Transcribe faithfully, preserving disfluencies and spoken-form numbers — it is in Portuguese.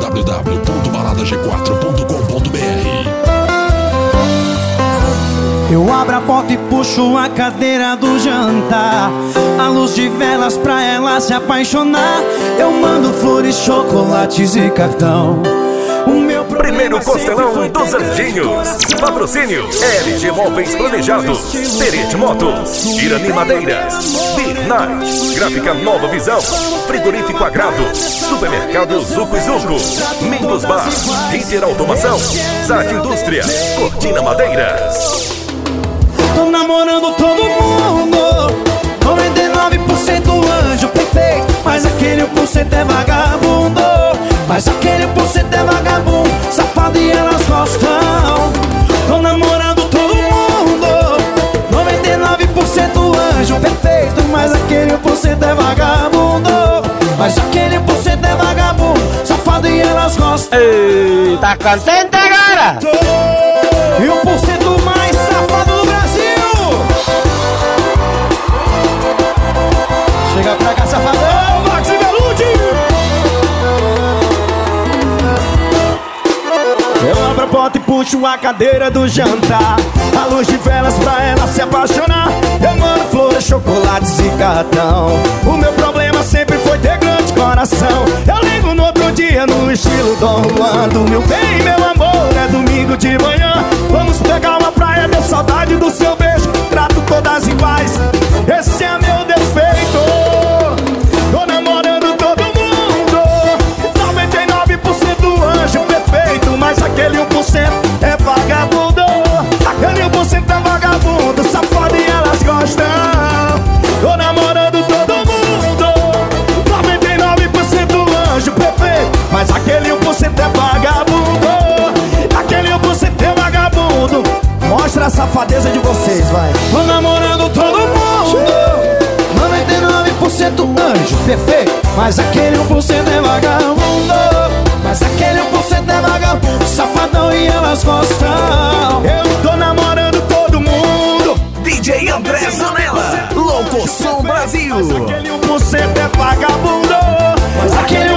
w w ponto balada g quatro ponto com ponto b r. Eu abro a porta e puxo a cadeira do jantar, a luz de velas pra ela se apaixonar. Eu mando flores, chocolates e cartão. O meu Primeiro Costelão dos Anjinhos. Patrocínio L G Móveis Planejados, Terete Motos, Irani Madeiras, Beer Night, Gráfica Nova Visão, Frigorífico Agrado, Supermercado Zuco e Zuco, Mindos Bar, Ritter Automação, Zat Indústria, Cortina Madeiras. Tô namorando todo mundo, noventa e nove por cento anjo perfeito, mas aquele um por cento é vagabundo. Mas aquele um por cento é vagabundo, safado e elas gostam. Tô namorando todo mundo, noventa e nove por cento anjo perfeito, mas aquele um por cento é vagabundo. Mas aquele um por cento é vagabundo, safado e elas gostam. Ei, tá contente agora? Tô. E um por cento mais safado do Brasil. Chega pra cá, safadão, Max e Velude. Eu abro a porta e puxo a cadeira do jantar, a luz de velas pra ela se apaixonar. Eu mando flores, chocolates e cartão. O meu problema sempre foi ter grande coração. Eu ligo no outro dia no estilo Dom Juan. Do meu bem, meu amor, é domingo de manhã. Vamos pegar uma praia, deu saudade do seu beijo. Trato todas iguais, esse é meu defeito. Tô namorando todo mundo, noventa e nove por cento anjo perfeito, mas aquele um por cento é vagabundo. Aquele um por cento é vagabundo, safado e elas gostam. Tô namorando todo mundo, noventa e nove por cento anjo perfeito, mas aquele um por cento é vagabundo. Aquele um por cento é vagabundo. Mostra a safadeza de vocês, vai. Tô namorando todo mundo, noventa e nove por cento anjo perfeito, mas aquele um por cento é vagabundo. Mas aquele um por cento é vagabundo, safadão e elas gostam. Eu tô namorando todo mundo. D J André Zanella, Louco Som Brasil. Mas aquele um por cento é vagabundo. Mas aquele